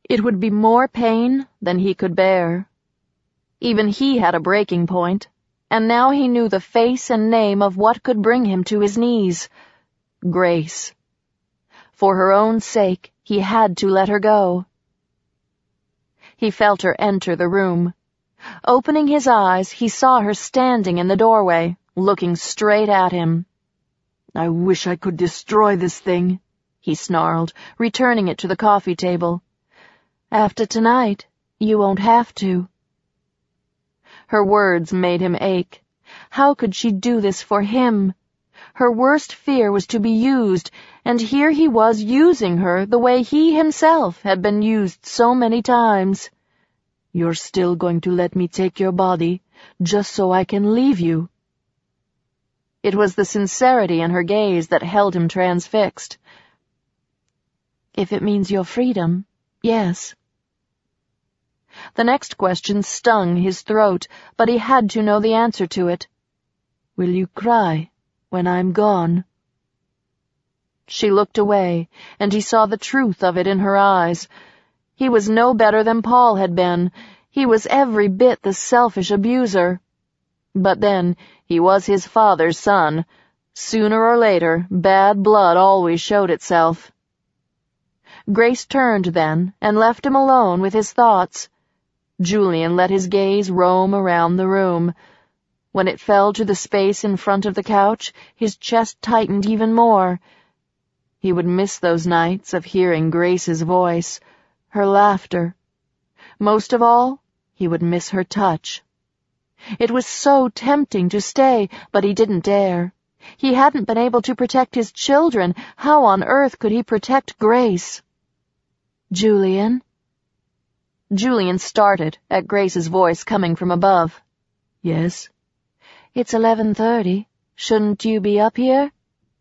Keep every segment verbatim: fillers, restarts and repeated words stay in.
It would be more pain than he could bear. Even he had a breaking point, and now he knew the face and name of what could bring him to his knees. Grace. For her own sake, he had to let her go. He felt her enter the room. Opening his eyes, he saw her standing in the doorway, looking straight at him. "I wish I could destroy this thing," he snarled, returning it to the coffee table. "After tonight, you won't have to." Her words made him ache. How could she do this for him? Her worst fear was to be used, and here he was using her the way he himself had been used so many times. "You're still going to let me take your body, just so I can leave you?" It was the sincerity in her gaze that held him transfixed. "If it means your freedom, yes." The next question stung his throat, but he had to know the answer to it. "Will you cry when I'm gone?" She looked away, and he saw the truth of it in her eyes. He was no better than Paul had been. He was every bit the selfish abuser. But then, he was his father's son. Sooner or later, bad blood always showed itself. Grace turned then, and left him alone with his thoughts. Julian let his gaze roam around the room. When it fell to the space in front of the couch, his chest tightened even more. He would miss those nights of hearing Grace's voice, her laughter. Most of all, he would miss her touch. It was so tempting to stay, but he didn't dare. He hadn't been able to protect his children. How on earth could he protect Grace? "Julian?" Julian started at Grace's voice coming from above. "Yes?" "It's eleven thirty. Shouldn't you be up here?"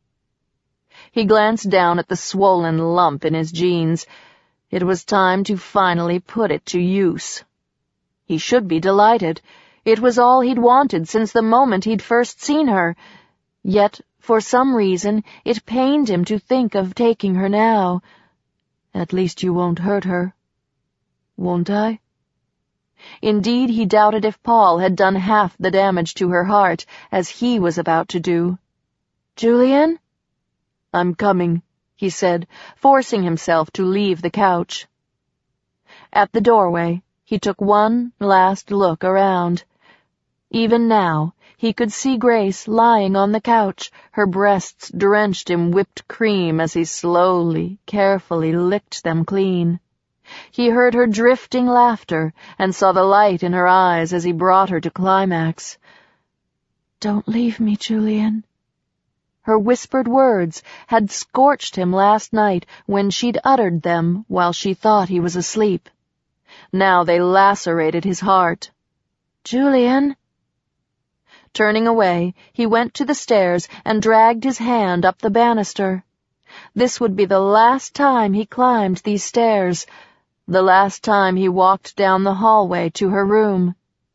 He glanced down at the swollen lump in his jeans. It was time to finally put it to use. He should be delighted. It was all he'd wanted since the moment he'd first seen her. Yet, for some reason, it pained him to think of taking her now. "At least you won't hurt her." "Won't I?" Indeed, he doubted if Paul had done half the damage to her heart as he was about to do. "Julian?" "I'm coming," he said, forcing himself to leave the couch. At the doorway, he took one last look around. Even now, he could see Grace lying on the couch, her breasts drenched in whipped cream as he slowly, carefully licked them clean. He heard her drifting laughter and saw the light in her eyes as he brought her to climax. "Don't leave me, Julian." Her whispered words had scorched him last night when she'd uttered them while she thought he was asleep. Now they lacerated his heart. "Julian?" Turning away, he went to the stairs and dragged his hand up the banister. This would be the last time he climbed these stairs, the last time he walked down the hallway to her room.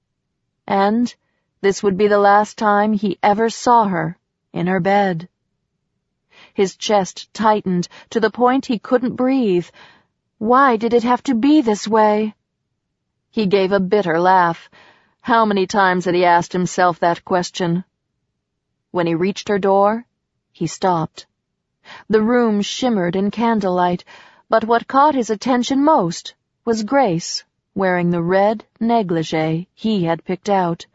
And this would be the last time he ever saw her in her bed. His chest tightened to the point he couldn't breathe. Why did it have to be this way? He gave a bitter laugh. How many times had he asked himself that question? When he reached her door, he stopped. The room shimmered in candlelight, but what caught his attention most was Grace, wearing the red negligee he had picked out.